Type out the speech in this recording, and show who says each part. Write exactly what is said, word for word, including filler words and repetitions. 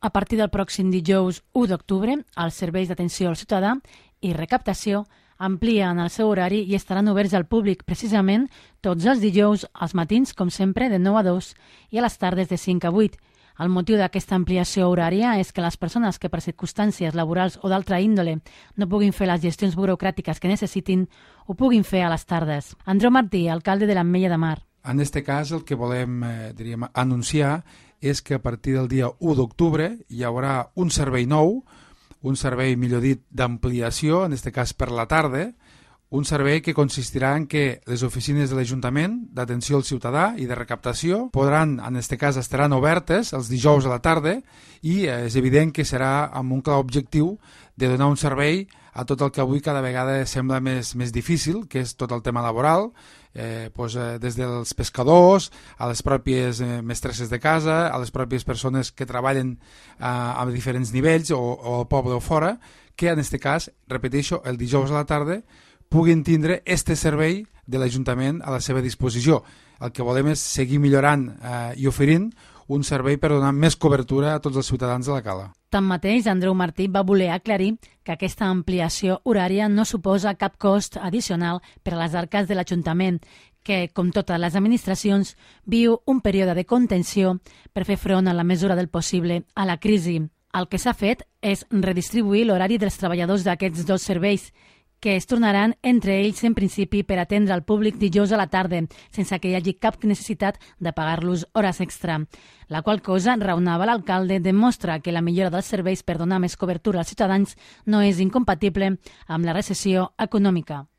Speaker 1: A partir del pròxim dijous u d'octubre, els serveis d'atenció al ciutadà i recaptació amplien el seu horari i estaran oberts al públic precisament tots els dijous, als matins, com sempre, de nou a dos i a les tardes de cinc a vuit. El motiu d'aquesta ampliació horària és que les persones que per circumstàncies laborals o d'altra índole no puguin fer les gestions burocràtiques que necessitin ho puguin fer a les tardes. Andreu Martí, alcalde de l'Ametlla de Mar.
Speaker 2: En aquest cas el que volem eh, diríem, anunciar és que a partir del dia u d'octubre hi haurà un servei nou, un servei, millor dit, d'ampliació, en aquest cas per la tarda, un servei que consistirà en que les oficines de l'Ajuntament d'atenció al ciutadà i de recaptació podran, en aquest cas, estaran obertes els dijous a la tarda i eh, és evident que serà amb un clar objectiu de donar un servei a tot el que avui cada vegada sembla més, més difícil, que és tot el tema laboral, eh, doncs, eh, des dels pescadors, a les pròpies eh, mestresses de casa, a les pròpies persones que treballen eh, a diferents nivells o, o al poble o fora, que en aquest cas, repeteixo, el dijous a la tarda puguin tindre este servei de l'Ajuntament a la seva disposició. El que volem és seguir millorant eh, i oferint un servei per donar més cobertura a tots els ciutadans de la Cala.
Speaker 1: Tanmateix, Andreu Martí va voler aclarir que aquesta ampliació horària no suposa cap cost addicional per a les arques de l'Ajuntament, que, com totes les administracions, viu un període de contenció per fer front a la mesura del possible a la crisi. El que s'ha fet és redistribuir l'horari dels treballadors d'aquests dos serveis, que es tornaran entre ells en principi per atendre el públic dijous a la tarda, sense que hi hagi cap necessitat de pagar-los hores extra. La qual cosa, raonava l'alcalde, demostra que la millora dels serveis per donar més cobertura als ciutadans no és incompatible amb la recessió econòmica.